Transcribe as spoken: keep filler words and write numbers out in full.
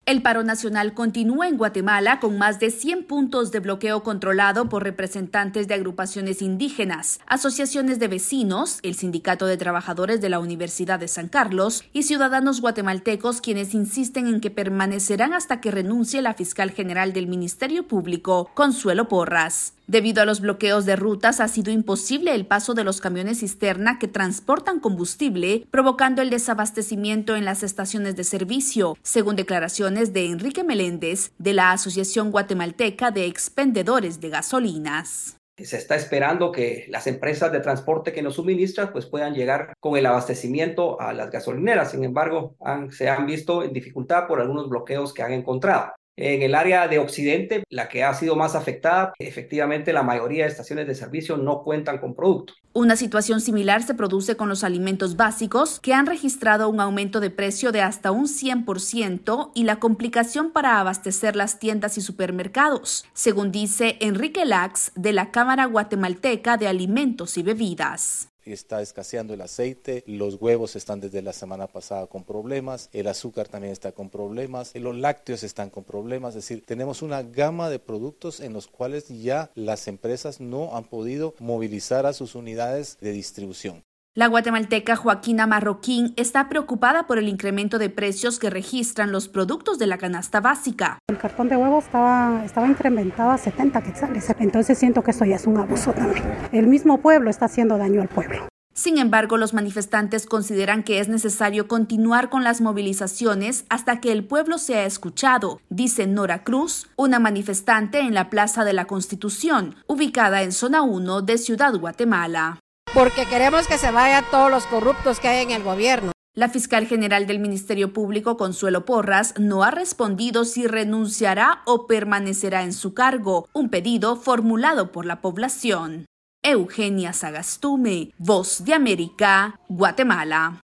El paro nacional continúa en Guatemala con más de cien puntos de bloqueo controlado por representantes de agrupaciones indígenas, asociaciones de vecinos, el Sindicato de Trabajadores de la Universidad de San Carlos y ciudadanos guatemaltecos, quienes insisten en que permanecerán hasta que renuncie la fiscal general del Ministerio Público, Consuelo Porras. Debido a los bloqueos de rutas, ha sido imposible el paso de los camiones cisterna que transportan combustible, provocando el desabastecimiento en las estaciones de servicio, según declaraciones de Enrique Meléndez, de la Asociación Guatemalteca de Expendedores de Gasolinas. Se está esperando que las empresas de transporte que nos suministran pues puedan llegar con el abastecimiento a las gasolineras. Sin embargo, han, se han visto en dificultad por algunos bloqueos que han encontrado. En el área de Occidente, la que ha sido más afectada, efectivamente la mayoría de estaciones de servicio no cuentan con producto. Una situación similar se produce con los alimentos básicos, que han registrado un aumento de precio de hasta un cien por ciento y la complicación para abastecer las tiendas y supermercados, según dice Enrique Lax, de la Cámara Guatemalteca de Alimentos y Bebidas. Está escaseando el aceite, los huevos están desde la semana pasada con problemas, el azúcar también está con problemas, los lácteos están con problemas, es decir, tenemos una gama de productos en los cuales ya las empresas no han podido movilizar a sus unidades de distribución. La guatemalteca Joaquina Marroquín está preocupada por el incremento de precios que registran los productos de la canasta básica. El cartón de huevo estaba, estaba incrementado a setenta quetzales, entonces siento que esto ya es un abuso también. El mismo pueblo está haciendo daño al pueblo. Sin embargo, los manifestantes consideran que es necesario continuar con las movilizaciones hasta que el pueblo sea escuchado, dice Nora Cruz, una manifestante en la Plaza de la Constitución, ubicada en Zona uno de Ciudad Guatemala. Porque queremos que se vayan todos los corruptos que hay en el gobierno. La fiscal general del Ministerio Público, Consuelo Porras, no ha respondido si renunciará o permanecerá en su cargo, un pedido formulado por la población. Eugenia Sagastume, Voz de América, Guatemala.